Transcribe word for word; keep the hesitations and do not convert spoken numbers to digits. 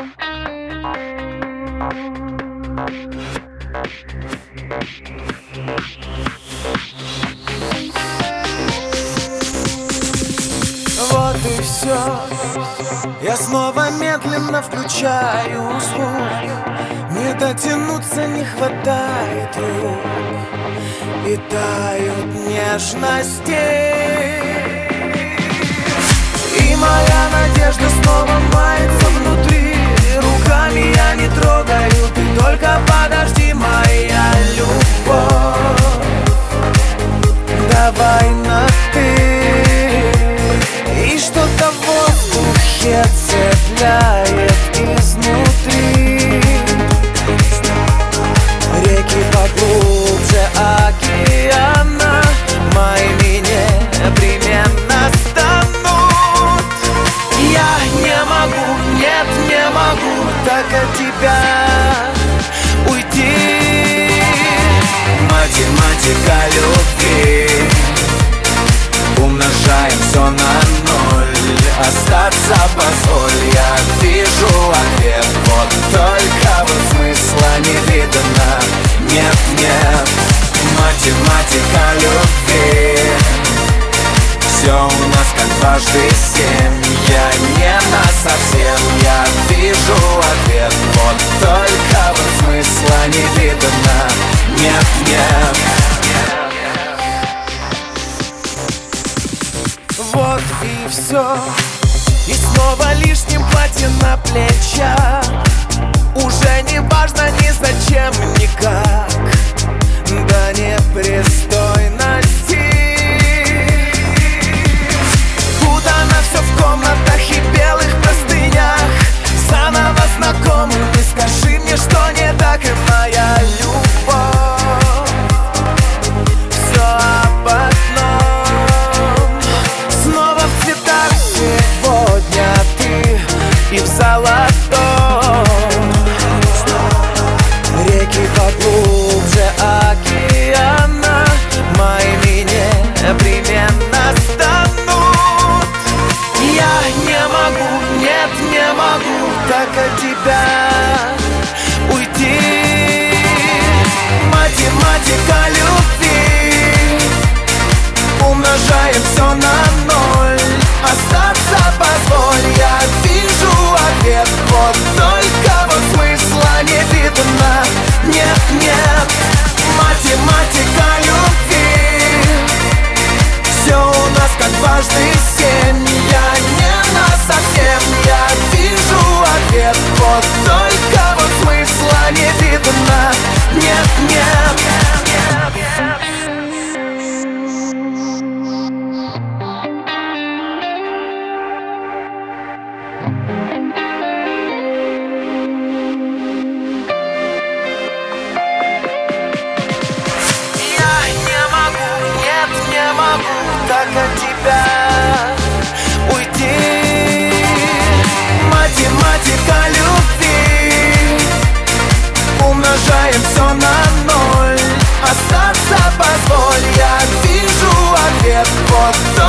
Вот и все. Я снова медленно включаю звук. Не дотянуться, не хватает рук. И тают нежности. И моя надежда снова мается внутри. Руками я не трогаю, ты только подожди, моя любовь. Давай на ты. И что-то в воздухе цепляет изнутри. Реки поглубже океана моими непременно станут. Я не могу, нет, не могу так от тебя уйти. Математика любви. Умножаем все на ноль. Остаться позволь, я вижу ответ. Вот только вот смысла не видно. Нет, нет, математика любви. Все у нас как дважды семь. Я не насовсем, я вижу ответ. Вот только вот смысла не видно. Нет, нет. Вот и все. И снова лишним платье на плечах. Уже не важно ни зачем, никак. До непристойности. Путано все в комнатах и белых простынях. Заново знакомыми, скажи мне, что не так, и моя любовь. Все об одном. Снова в цветах сегодня ты и в золотом. Реки поглубже океана моими непременно станут. Я не могу, нет, не могу так от тебя уйти. Математика любви. Умножаем все на ноль. Остаться позволь, я вижу ответ. Вот только вот смысла не видно. Нет, нет, математика любви. Все у нас как дважды семь. Я не насовсем, я вижу ответ. Вот только вот смысла не видно. Нет, нет. Так от тебя уйти. Математика любви. Умножаем все на ноль. Остаться позволь, я вижу ответ. Вот